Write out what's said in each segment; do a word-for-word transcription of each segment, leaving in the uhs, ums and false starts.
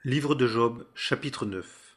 Livre de Job, chapitre neuf.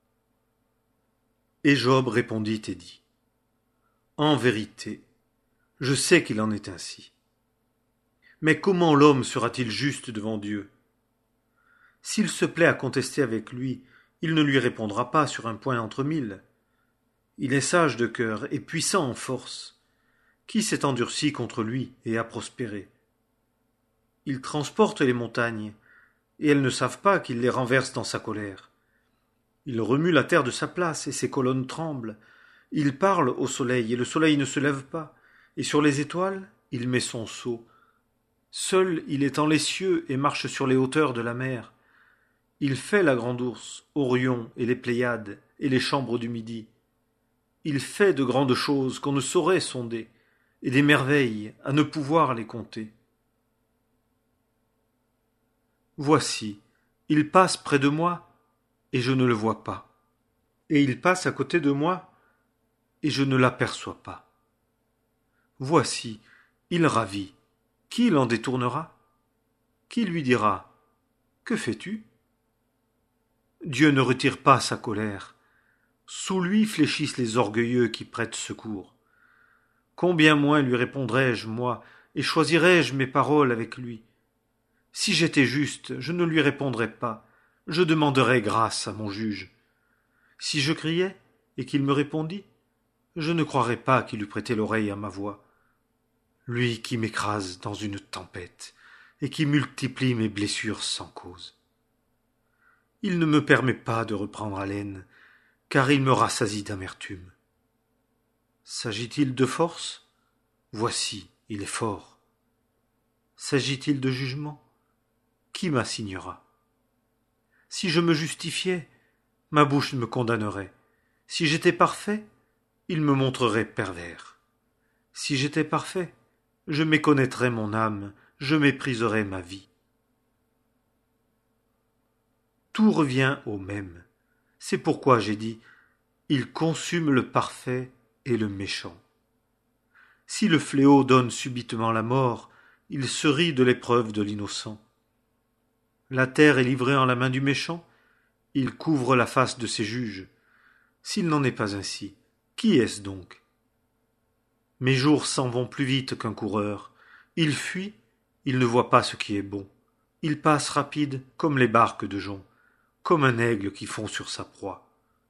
Et Job répondit et dit : En vérité, je sais qu'il en est ainsi. Mais comment l'homme sera-t-il juste devant Dieu ? S'il se plaît à contester avec lui, il ne lui répondra pas sur un point entre mille. Il est sage de cœur et puissant en force. Qui s'est endurci contre lui et a prospéré ? Il transporte les montagnes, et elles ne savent pas qu'il les renverse dans sa colère. Il remue la terre de sa place, et ses colonnes tremblent. Il parle au soleil, et le soleil ne se lève pas, et sur les étoiles, il met son sceau. Seul il étend les cieux et marche sur les hauteurs de la mer. Il fait la grande ourse, Orion et les Pléiades, et les chambres du midi. Il fait de grandes choses qu'on ne saurait sonder, et des merveilles à ne pouvoir les compter. Voici, il passe près de moi, et je ne le vois pas. Et il passe à côté de moi, et je ne l'aperçois pas. Voici, il ravit. Qui l'en détournera ? Qui lui dira : Que fais-tu ? Dieu ne retire pas sa colère. Sous lui fléchissent les orgueilleux qui prêtent secours. Combien moins lui répondrais-je, moi, et choisirais-je mes paroles avec lui ? Si j'étais juste, je ne lui répondrais pas, je demanderais grâce à mon juge. Si je criais, et qu'il me répondit, je ne croirais pas qu'il eût prêté l'oreille à ma voix. Lui qui m'écrase dans une tempête, et qui multiplie mes blessures sans cause. Il ne me permet pas de reprendre haleine, car il me rassasie d'amertume. S'agit-il de force ? Voici, il est fort. S'agit-il de jugement ? Qui m'assignera ? Si je me justifiais, ma bouche me condamnerait. Si j'étais parfait, il me montrerait pervers. Si j'étais parfait, je méconnaîtrais mon âme, je mépriserais ma vie. Tout revient au même. C'est pourquoi j'ai dit : il consume le parfait et le méchant. Si le fléau donne subitement la mort, il se rit de l'épreuve de l'innocent. La terre est livrée en la main du méchant, il couvre la face de ses juges. S'il n'en est pas ainsi, qui est-ce donc ? Mes jours s'en vont plus vite qu'un coureur. Il fuit, il ne voit pas ce qui est bon. Il passe rapide comme les barques de jonc, comme un aigle qui fond sur sa proie.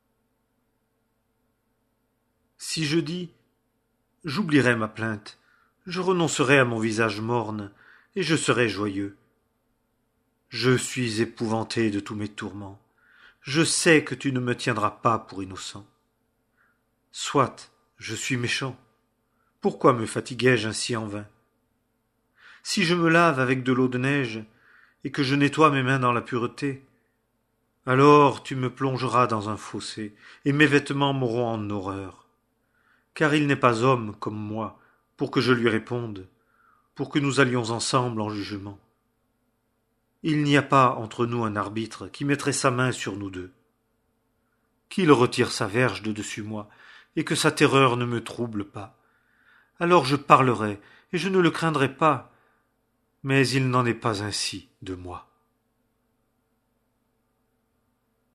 Si je dis : j'oublierai ma plainte, je renoncerai à mon visage morne, et je serai joyeux. Je suis épouvanté de tous mes tourments. Je sais que tu ne me tiendras pas pour innocent. Soit, je suis méchant. Pourquoi me fatiguais-je ainsi en vain ? Si je me lave avec de l'eau de neige, et que je nettoie mes mains dans la pureté, alors tu me plongeras dans un fossé, et mes vêtements m'auront en horreur. Car il n'est pas homme comme moi, pour que je lui réponde, pour que nous allions ensemble en jugement. Il n'y a pas entre nous un arbitre qui mettrait sa main sur nous deux. Qu'il retire sa verge de dessus moi, et que sa terreur ne me trouble pas. Alors je parlerai, et je ne le craindrai pas, mais il n'en est pas ainsi de moi.